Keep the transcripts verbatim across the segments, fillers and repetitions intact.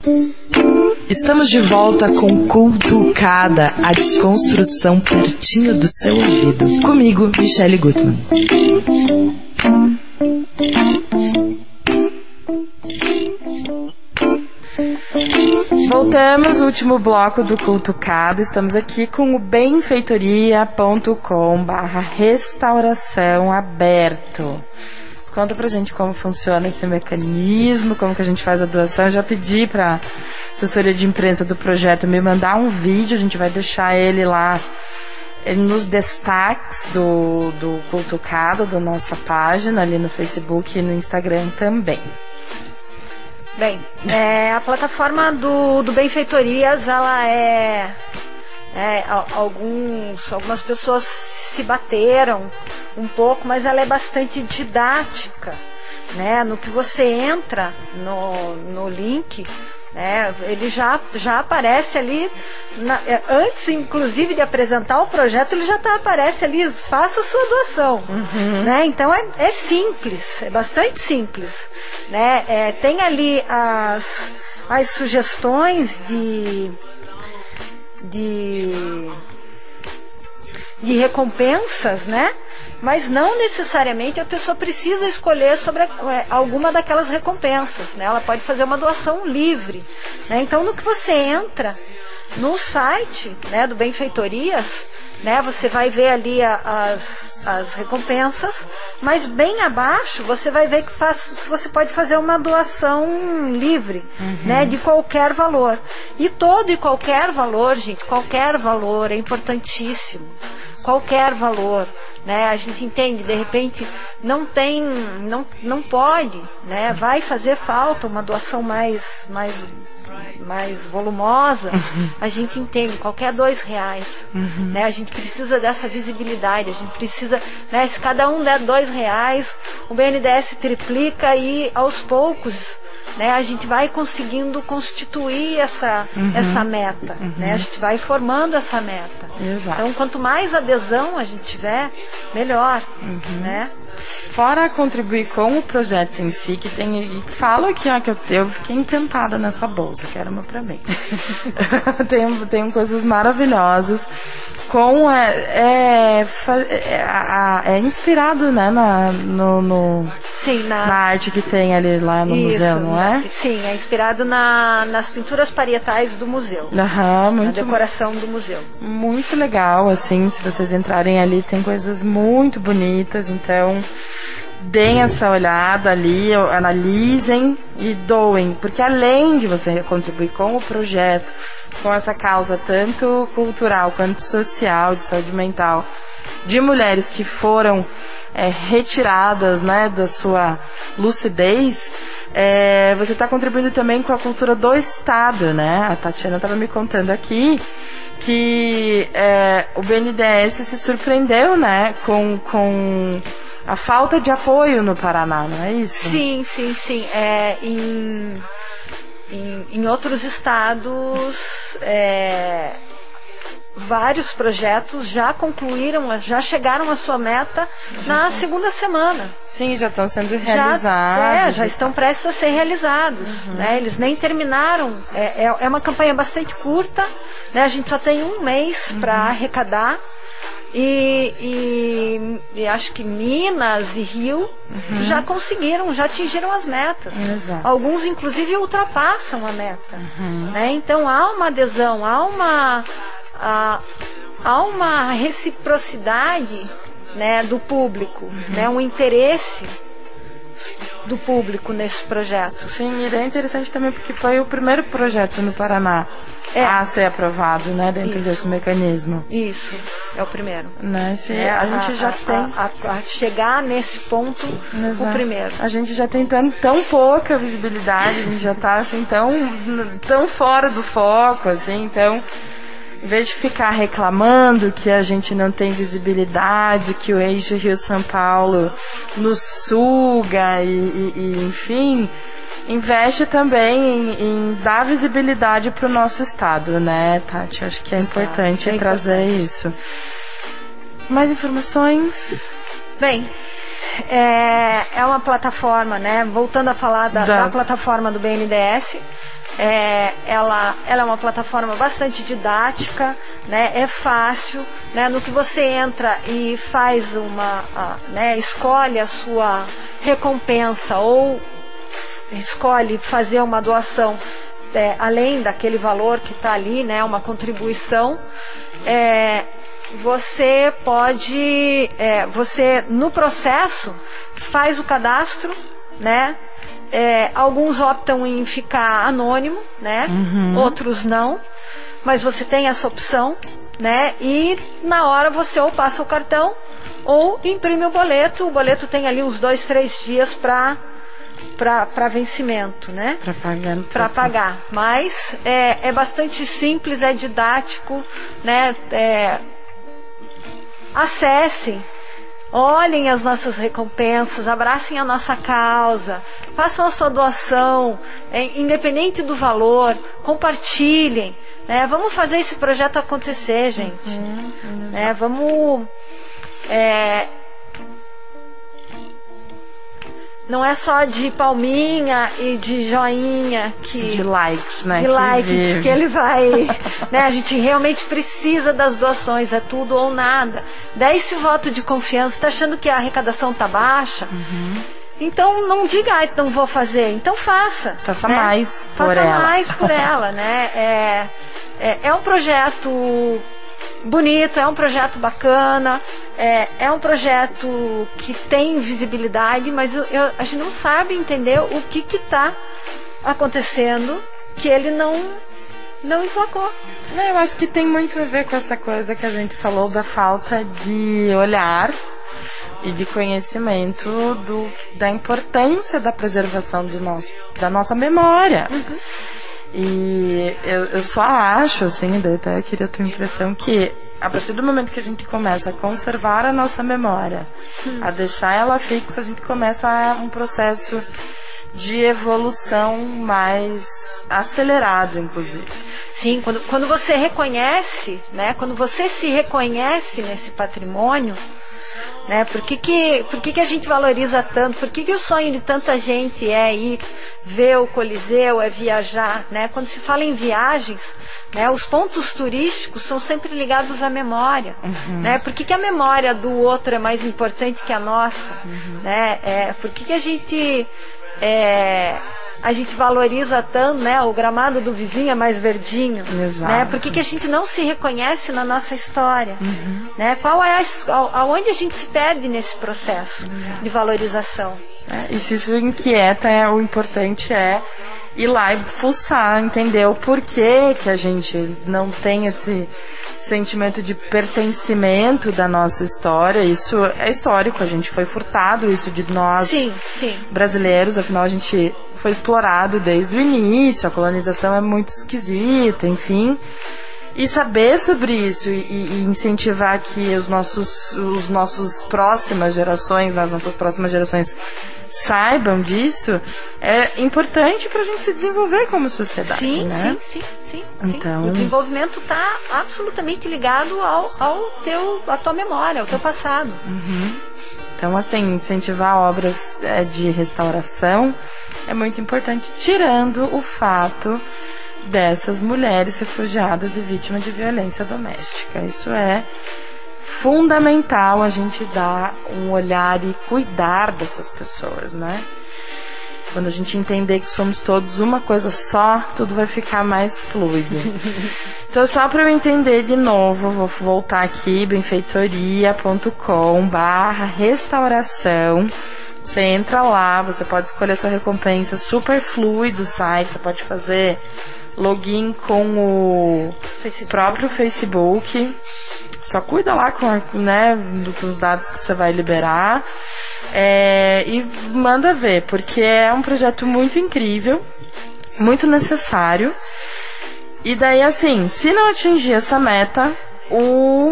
Estamos de volta com Cultucada, a desconstrução pertinho do seu ouvido. Comigo, Michele Gutmann. Voltamos, último bloco do Cultucada. Estamos aqui com o benfeitoria ponto com barra restauração aberto. Conta pra gente como funciona esse mecanismo, como que a gente faz a doação. Eu já pedi pra assessoria de imprensa do projeto me mandar um vídeo, a gente vai deixar ele lá ele nos destaques do, do Cultucada, da nossa página, ali no Facebook e no Instagram também. Bem, é, a plataforma do, do Benfeitorias, ela é, é alguns, algumas pessoas se bateram um pouco, mas ela é bastante didática, né? No que você entra no, no link, né? Ele já, já aparece ali, na, antes inclusive de apresentar o projeto, ele já tá, aparece ali, faça a sua doação, uhum. né? Então é, é simples, é bastante simples, né? É, tem ali as, as sugestões de de de recompensas, né? Mas não necessariamente a pessoa precisa escolher sobre a, alguma daquelas recompensas, né? Ela pode fazer uma doação livre, né? Então, no que você entra no site, né, do Benfeitorias, né, você vai ver ali a, as, as recompensas, mas bem abaixo você vai ver que, faz, que você pode fazer uma doação livre, uhum. né, de qualquer valor. E todo e qualquer valor, gente, qualquer valor é importantíssimo. Qualquer valor, né? A gente entende, de repente não tem, não, não pode, né? Vai fazer falta uma doação mais, mais, mais volumosa. Uhum. A gente entende, qualquer dois reais, uhum. né? A gente precisa dessa visibilidade, a gente precisa, né? Se cada um der dois reais, o B N D E S triplica e aos poucos, né, a gente vai conseguindo constituir essa, uhum. essa meta, uhum. né? A gente vai formando essa meta. Exato. Então, quanto mais adesão a gente tiver, melhor, uhum. né? Fora contribuir com o projeto em si, que tem, falo aqui, ó, que eu, eu fiquei encantada nessa bolsa, quero uma pra mim. tem, tem coisas maravilhosas. Com é, é, é, é inspirado, né, na, no, no, Sim, na... na arte que tem ali lá no Isso, museu, não é? Sim, é inspirado na, nas pinturas parietais do museu, Aham, muito, na decoração do museu. Muito legal, assim, se vocês entrarem ali, tem coisas muito bonitas, então deem essa olhada ali, analisem e doem, porque além de você contribuir com o projeto, com essa causa tanto cultural quanto social, de saúde mental, de mulheres que foram é, retiradas, né, da sua lucidez, é, você está contribuindo também com a cultura do Estado, né? A Tatiana estava me contando aqui que é, o B N D E S se surpreendeu, né, com, com a falta de apoio no Paraná, não é isso? Sim, sim, sim. É, em, em, em outros estados, é, vários projetos já concluíram, já chegaram à sua meta na segunda semana. Sim, já estão sendo realizados. Já, é, já estão prestes a ser realizados. Uhum. Né? Eles nem terminaram. É, é, é uma campanha bastante curta, né? A gente só tem um mês uhum. para arrecadar. E, e, e acho que Minas e Rio uhum. já conseguiram, já atingiram as metas. Exato. Alguns inclusive ultrapassam a meta. Uhum. Né? Então há uma adesão, há uma, há, há uma reciprocidade, né, do público, uhum. né, um interesse do público nesse projeto. Sim, e é interessante também porque foi o primeiro projeto no Paraná é. a ser aprovado, né, dentro Isso. desse mecanismo. Isso, é o primeiro. Né, se é, a, a gente já a, tem... A, a, a chegar nesse ponto, Exato. o primeiro. A gente já tem tão, tão pouca visibilidade, a gente já tá assim, tão, tão fora do foco, assim, então... Em vez de ficar reclamando que a gente não tem visibilidade, que o eixo Rio-São Paulo nos suga e, e, e enfim, investe também em, em dar visibilidade para o nosso estado, né, Tati? Acho que é importante ah, é trazer importante. isso. Mais informações? Bem, é, é uma plataforma, né? Voltando a falar da, Da- da plataforma do B N D E S, é, ela, ela é uma plataforma bastante didática, né? É fácil, né? No que você entra e faz uma, a, né? Escolhe a sua recompensa ou escolhe fazer uma doação, é, além daquele valor que está ali, né? Uma contribuição. É, você pode, é, você no processo faz o cadastro, né? É, alguns optam em ficar anônimo, né? Uhum. Outros não, mas você tem essa opção, né? E na hora você ou passa o cartão ou imprime o boleto. O boleto tem ali uns dois, três dias para para vencimento, né? Para pagar. Para pagar. Mas é, é bastante simples, é didático, né? É, acessem, olhem as nossas recompensas, abracem a nossa causa, façam a sua doação, é, independente do valor, compartilhem, né? Vamos fazer esse projeto acontecer, gente. Uhum, uhum. Né? Vamos. É, não é só de palminha e de joinha que De likes, né? de que likes vive. que ele vai, né? A gente realmente precisa das doações, é tudo ou nada. Daí esse voto de confiança, tá achando que a arrecadação tá baixa? Uhum. Então não diga, ah, não vou fazer. Então faça. Faça né? mais por faça ela. mais por ela, né? É, é, é um projeto bonito, é um projeto bacana, é, é um projeto que tem visibilidade, mas eu, eu, a gente não sabe entender o que está acontecendo que ele não, não emplacou. Eu acho que tem muito a ver com essa coisa que a gente falou da falta de olhar e de conhecimento do, da importância da preservação de nós, da nossa memória. Uhum. E eu, eu só acho, assim, daí até queria a tua impressão, que a partir do momento que a gente começa a conservar a nossa memória, Hum. a deixar ela fixa, a gente começa a um processo de evolução mais acelerado, inclusive. Sim, quando, quando você reconhece, né? Quando você se reconhece nesse patrimônio, né? Por que que, por que que a gente valoriza tanto? Por que que o sonho de tanta gente é ir ver o Coliseu, é viajar, né? Quando se fala em viagens, né? Os pontos turísticos são sempre ligados à memória, Uhum. né? Por que que a memória do outro é mais importante que a nossa, Uhum. né? É, por que que a gente é, a gente valoriza tanto, né? O gramado do vizinho é mais verdinho, Exato. né? Por que que a gente não se reconhece na nossa história, Uhum. né? Qual é a, aonde a gente se perde nesse processo Uhum. de valorização? É, e se isso inquieta, é, o importante é ir lá e fuçar, entender o porquê que a gente não tem esse sentimento de pertencimento da nossa história. Isso é histórico, a gente foi furtado isso de nós Sim, sim. brasileiros, afinal a gente foi explorado desde o início, a colonização é muito esquisita, enfim. E saber sobre isso e, e incentivar que os nossos, os nossos próximas gerações, as nossas próximas gerações saibam disso, é importante para a gente se desenvolver como sociedade, Sim, né? sim, sim, sim, Então- sim. O desenvolvimento está absolutamente ligado ao, ao teu, à tua memória, ao teu passado. Uhum. Então, assim, incentivar obras é, de restauração é muito importante, tirando o fato dessas mulheres refugiadas e vítimas de violência doméstica. Isso é fundamental, a gente dar um olhar e cuidar dessas pessoas, né? Quando a gente entender que somos todos uma coisa só, tudo vai ficar mais fluido. Então, só para eu entender de novo, vou voltar aqui, benfeitoria ponto com barra restauração. Você entra lá, você pode escolher sua recompensa, super fluido o site, você pode fazer login com o Facebook. próprio Facebook. Só cuida lá com, a, né, do, com os dados que você vai liberar. É, e manda ver, porque é um projeto muito incrível, muito necessário. E daí, assim, se não atingir essa meta, o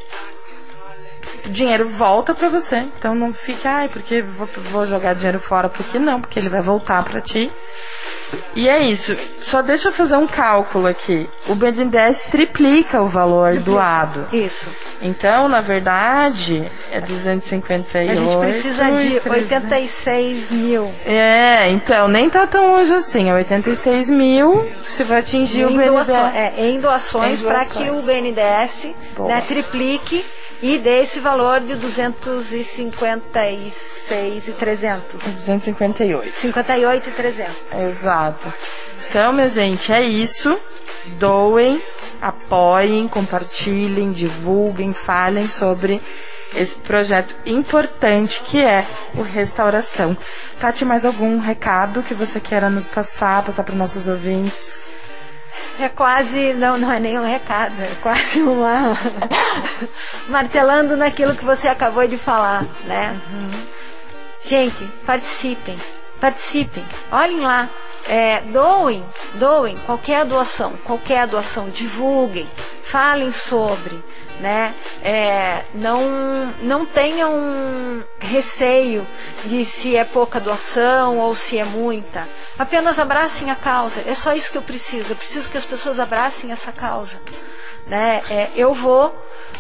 dinheiro volta pra você. Então não fica, ai, porque vou, vou jogar dinheiro fora, porque não, porque ele vai voltar pra ti. E é isso. Só deixa eu fazer um cálculo aqui. O B N D E S triplica o valor doado. Isso. Então, na verdade, é duzentos e cinquenta e oito. A gente precisa de oitenta e seis mil. É, então, nem tá tão longe assim. É oitenta e seis mil se vai atingir em o B N D E S. É, em doações, para que o B N D E S, né, triplique e dê esse valor de duzentos e cinquenta e seis mil e trezentos. duzentos e cinquenta e oito. cinquenta e oito mil e trezentos. Exato. Então, minha gente, é isso. Doem, apoiem, compartilhem, divulguem, falem sobre esse projeto importante que é o Restauração. Tati, mais algum recado que você queira nos passar, passar para os nossos ouvintes? É quase, não, não é nem um recado, é quase uma martelando naquilo que você acabou de falar, né? Uhum. Gente, participem, participem, olhem lá, é, doem, doem, qualquer doação, qualquer doação, divulguem, falem sobre, né? É, não, não tenham receio de se é pouca doação ou se é muita. Apenas abracem a causa. É só isso que eu preciso. Eu preciso que as pessoas abracem essa causa, né? É, eu vou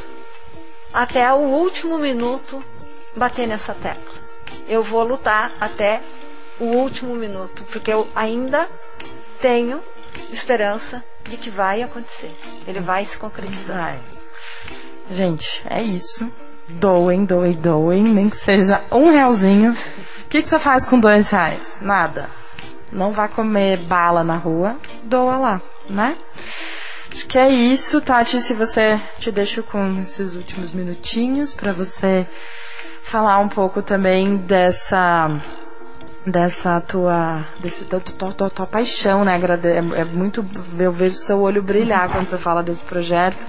até o último minuto bater nessa tecla. Eu vou lutar até o último minuto, porque eu ainda tenho esperança de que vai acontecer. Ele vai se concretizar. Vai. Gente, é isso. Doem, doem, doem, nem que seja um realzinho. O que, que você faz com dois reais? Nada. Não vá comer bala na rua, doa lá, né? Acho que é isso, Tati. Se você te deixo com esses últimos minutinhos para você falar um pouco também dessa dessa tua desse, da tua, tua, tua paixão, né? É, é muito, eu vejo seu olho brilhar quando você fala desse projeto.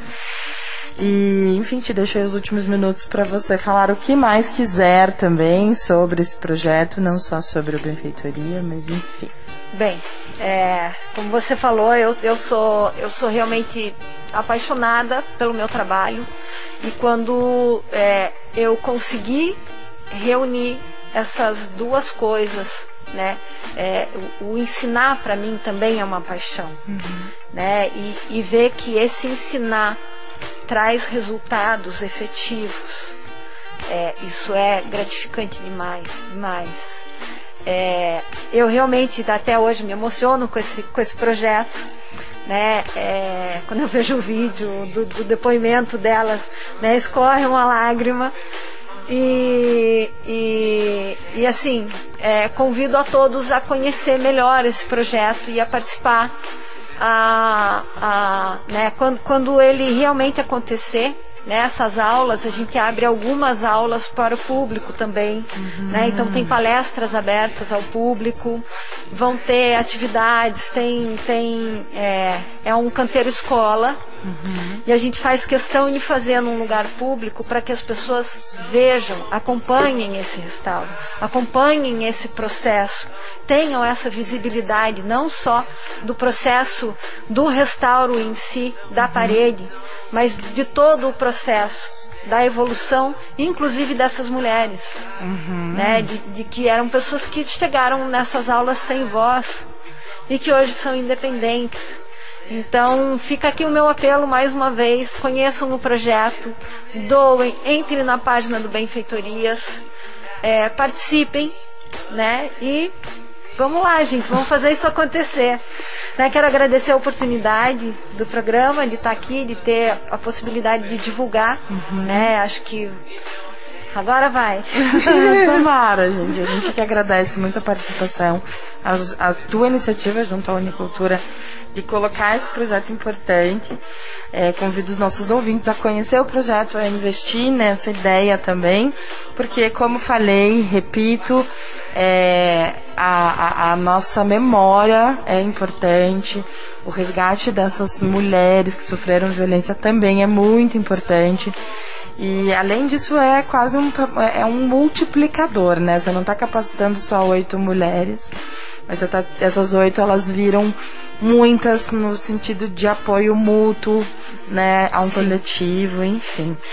E, enfim, te deixei os últimos minutos para você falar o que mais quiser também sobre esse projeto, não só sobre a benfeitoria, mas enfim. Bem, é, como você falou, eu, eu, sou, eu sou realmente apaixonada pelo meu trabalho, e quando é, eu consegui reunir essas duas coisas, né, é, o, o ensinar para mim também é uma paixão, uhum. né, e, e ver que esse ensinar traz resultados efetivos, é, isso é gratificante demais, demais. É, eu realmente até hoje me emociono com esse, com esse projeto, né? É, quando eu vejo o vídeo do, do depoimento delas, né, escorre uma lágrima. E, e, e assim, é, convido a todos a conhecer melhor esse projeto e a participar. A, a, né, quando, quando ele realmente acontecer, né, essas aulas, a gente abre algumas aulas para o público também, uhum. né, então tem palestras abertas ao público, vão ter atividades, tem, tem é, é um canteiro escola, uhum. e a gente faz questão de fazer num lugar público para que as pessoas vejam, acompanhem esse restauro, acompanhem esse processo, tenham essa visibilidade não só do processo do restauro em si, da uhum. parede, mas de todo o processo da evolução, inclusive dessas mulheres, uhum. né, de, de que eram pessoas que chegaram nessas aulas sem voz e que hoje são independentes. Então fica aqui o meu apelo mais uma vez, conheçam o projeto, doem, entrem na página do Benfeitorias, é, participem, né, e vamos lá, gente, vamos fazer isso acontecer. Né, quero agradecer a oportunidade do programa, de estar aqui, de ter a possibilidade de divulgar. Uhum. Né, acho que agora vai. Tomara, gente. A gente que agradece muito a participação, a, a tua iniciativa junto à Unicultura de colocar esse projeto importante. É, convido os nossos ouvintes a conhecer o projeto, a investir nessa ideia também, porque, como falei, repito, é, a, a, a nossa memória é importante, o resgate dessas mulheres que sofreram violência também é muito importante. E além disso é quase um, é um multiplicador, né? Você não está capacitando só oito mulheres, mas você tá, essas oito elas viram muitas no sentido de apoio mútuo, né, a um coletivo, enfim.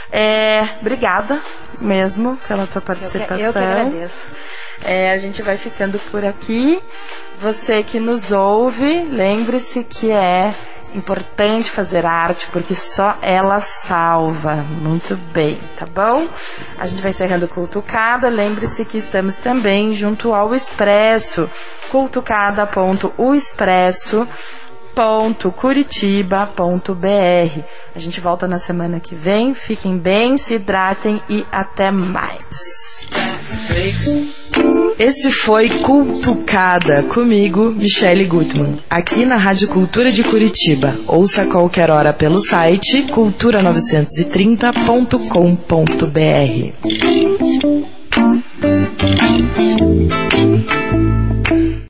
É, obrigada mesmo pela tua participação. Eu que, eu que agradeço. É, a gente vai ficando por aqui. Você que nos ouve, lembre-se que é importante fazer arte, porque só ela salva. Muito bem, tá bom? A gente vai encerrando o Cultucada. Lembre-se que estamos também junto ao Expresso, cultucada ponto o expresso ponto curitiba ponto b r. A gente volta na semana que vem. Fiquem bem, se hidratem e até mais. Esse foi Cultucada, comigo, Michele Gutmann, aqui na Rádio Cultura de Curitiba. Ouça a qualquer hora pelo site cultura novecentos e trinta ponto com ponto b r.